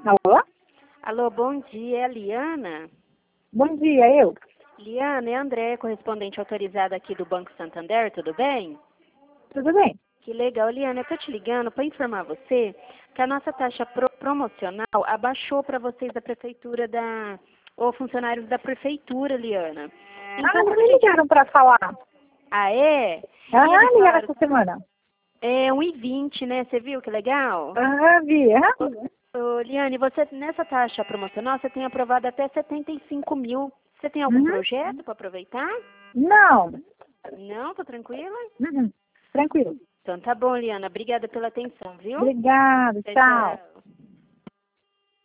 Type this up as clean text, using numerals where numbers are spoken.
Alô? Alô, bom dia, é a Liana? Bom dia, eu. Liana, é a André, correspondente autorizada aqui do Banco Santander, tudo bem? Tudo bem? Que legal, Liana, eu tô te ligando para informar você que a nossa taxa promocional abaixou para vocês da prefeitura ou funcionários da prefeitura, Liana. Então, Não me ligaram para falar. Ah, é? Ligaram essa semana. É 1,20, né? Você viu que legal? Vi. Ô, Liane, você nessa taxa promocional, você tem aprovado até 75 mil. Você tem algum projeto para aproveitar? Não. Não? Tá tranquila? Tranquilo. Então tá bom, Liana. Obrigada pela atenção, viu? Obrigada, tchau.